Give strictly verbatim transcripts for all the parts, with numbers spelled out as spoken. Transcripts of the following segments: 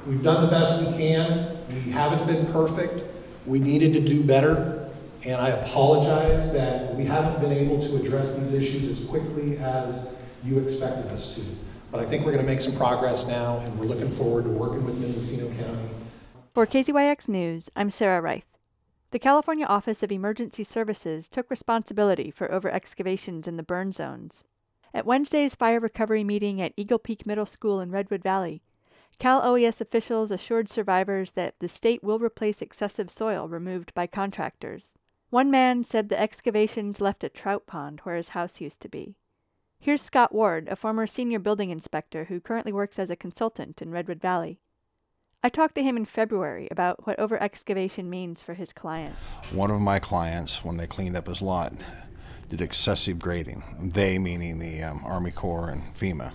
We've done the best we can. We haven't been perfect. We needed to do better. And I apologize that we haven't been able to address these issues as quickly as you expected us to. But I think we're going to make some progress now, and we're looking forward to working with Mendocino County. For K Z Y X News, I'm Sarah Reith. The California Office of Emergency Services took responsibility for over-excavations in the burn zones. At Wednesday's fire recovery meeting at Eagle Peak Middle School in Redwood Valley, Cal O E S officials assured survivors that the state will replace excessive soil removed by contractors. One man said the excavations left a trout pond where his house used to be. Here's Scott Ward, a former senior building inspector who currently works as a consultant in Redwood Valley. I talked to him in February about what over-excavation means for his client. One of my clients, when they cleaned up his lot, did excessive grading. They meaning the um, Army Corps and FEMA.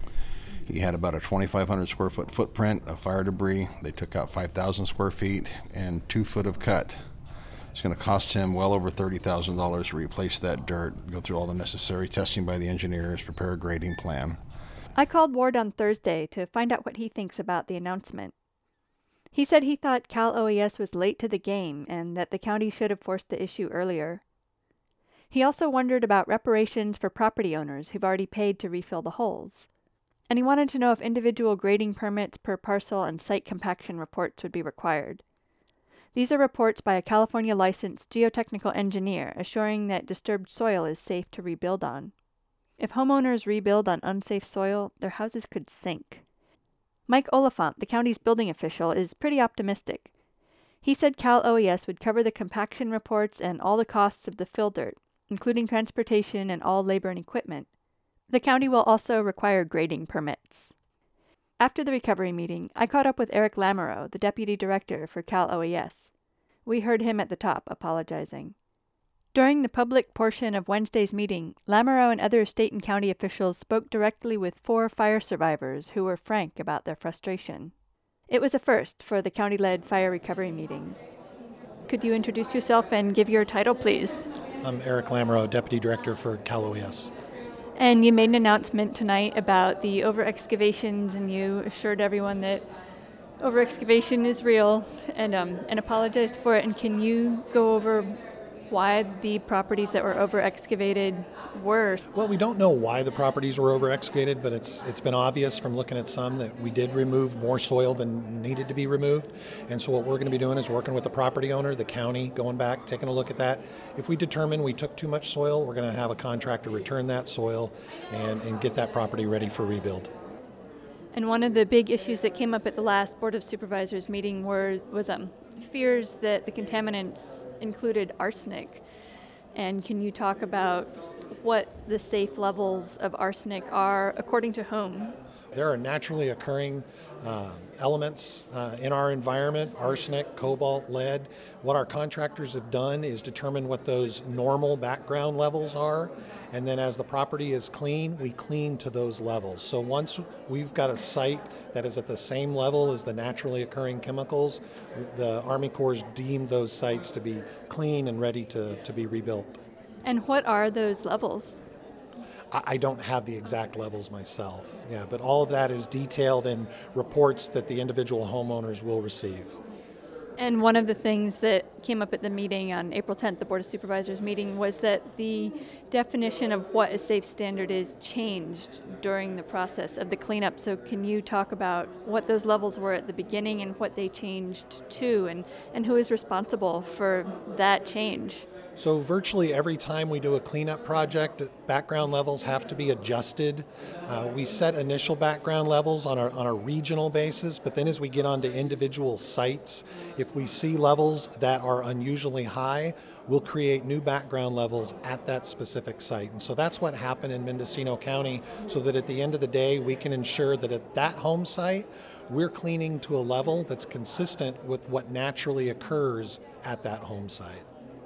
He had about a twenty-five hundred square foot footprint of fire debris. They took out five thousand square feet and two foot of cut. It's going to cost him well over thirty thousand dollars to replace that dirt, go through all the necessary testing by the engineers, prepare a grading plan. I called Ward on Thursday to find out what he thinks about the announcement. He said he thought Cal O E S was late to the game and that the county should have forced the issue earlier. He also wondered about reparations for property owners who've already paid to refill the holes. And he wanted to know if individual grading permits per parcel and site compaction reports would be required. These are reports by a California licensed geotechnical engineer assuring that disturbed soil is safe to rebuild on. If homeowners rebuild on unsafe soil, their houses could sink. Mike Oliphant, the county's building official, is pretty optimistic. He said Cal O E S would cover the compaction reports and all the costs of the fill dirt, including transportation and all labor and equipment. The county will also require grading permits. After the recovery meeting, I caught up with Eric Lamoureux, the deputy director for Cal O E S. We heard him at the top apologizing. During the public portion of Wednesday's meeting, Lamoureux and other state and county officials spoke directly with four fire survivors who were frank about their frustration. It was a first for the county-led fire recovery meetings. Could you introduce yourself and give your title, please? I'm Eric Lamoureux, deputy director for Cal O E S. And you made an announcement tonight about the over-excavations, and you assured everyone that over-excavation is real and um, and apologized for it. And can you go over why the properties that were over-excavated were? Well, we don't know why the properties were over-excavated, but it's it's been obvious from looking at some that we did remove more soil than needed to be removed. And so what we're going to be doing is working with the property owner, the county, going back, taking a look at that. If we determine we took too much soil, we're going to have a contractor return that soil and, and get that property ready for rebuild. And one of the big issues that came up at the last Board of Supervisors meeting were, was um, fears that the contaminants included arsenic. And can you talk about what the safe levels of arsenic are, according to whom? There are naturally occurring uh, elements uh, in our environment, arsenic, cobalt, lead. What our contractors have done is determine what those normal background levels are, and then as the property is clean, we clean to those levels. So once we've got a site that is at the same level as the naturally occurring chemicals, the Army Corps deemed those sites to be clean and ready to, to be rebuilt. And what are those levels? I don't have the exact levels myself, yeah, but all of that is detailed in reports that the individual homeowners will receive. And one of the things that came up at the meeting on April tenth, the Board of Supervisors meeting, was that the definition of what a safe standard is changed during the process of the cleanup. So can you talk about what those levels were at the beginning and what they changed to, and, and who is responsible for that change? So virtually every time we do a cleanup project, background levels have to be adjusted. Uh, we set initial background levels on a, on a regional basis, but then as we get onto individual sites, if we see levels that are unusually high, we'll create new background levels at that specific site. And so that's what happened in Mendocino County, so that at the end of the day, we can ensure that at that home site, we're cleaning to a level that's consistent with what naturally occurs at that home site.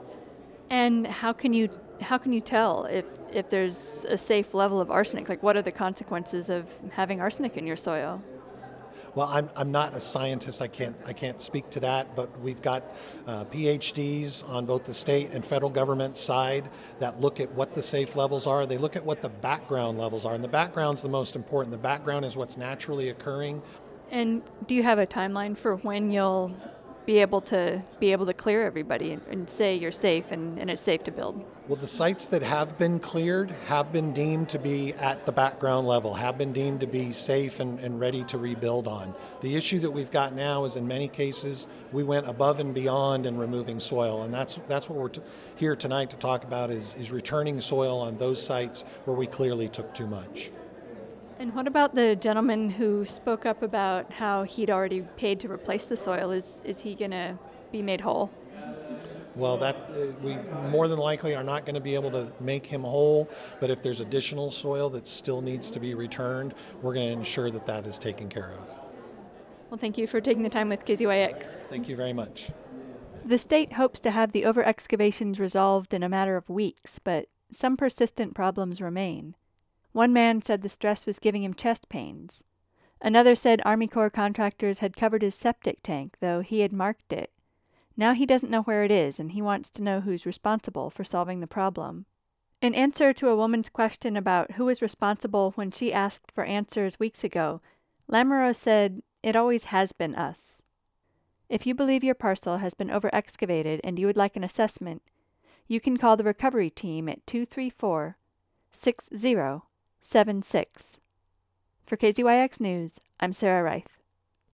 And how can you how can you tell if, if there's a safe level of arsenic? Like, what are the consequences of having arsenic in your soil? Well, I'm I'm not a scientist. I can't I can't speak to that. But we've got uh, P H Ds on both the state and federal government side that look at what the safe levels are. They look at what the background levels are, and the background's the most important. The background is what's naturally occurring. And do you have a timeline for when you'll be able to be able to clear everybody and, and say you're safe and, and it's safe to build? Well, the sites that have been cleared have been deemed to be at the background level, have been deemed to be safe and, and ready to rebuild on. The issue that we've got now is in many cases we went above and beyond in removing soil, and that's that's what we're t- here tonight to talk about is, is returning soil on those sites where we clearly took too much. And what about the gentleman who spoke up about how he'd already paid to replace the soil? Is is he going to be made whole? Well, that uh, we more than likely are not going to be able to make him whole, but if there's additional soil that still needs to be returned, we're going to ensure that that is taken care of. Well, thank you for taking the time with K Z Y X. Thank you very much. The state hopes to have the over-excavations resolved in a matter of weeks, but some persistent problems remain. One man said the stress was giving him chest pains. Another said Army Corps contractors had covered his septic tank, though he had marked it. Now he doesn't know where it is, and he wants to know who's responsible for solving the problem. In answer to a woman's question about who was responsible when she asked for answers weeks ago, Lamoureux said, "It always has been us." If you believe your parcel has been over-excavated and you would like an assessment, you can call the recovery team at two three four, six zero seven six. For K Z Y X News, I'm Sarah Reith.